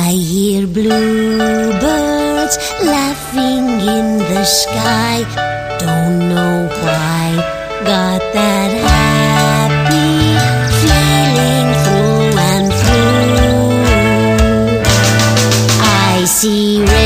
I hear bluebirds laughing in the sky. Don't know why, got that happy feeling through and through. I see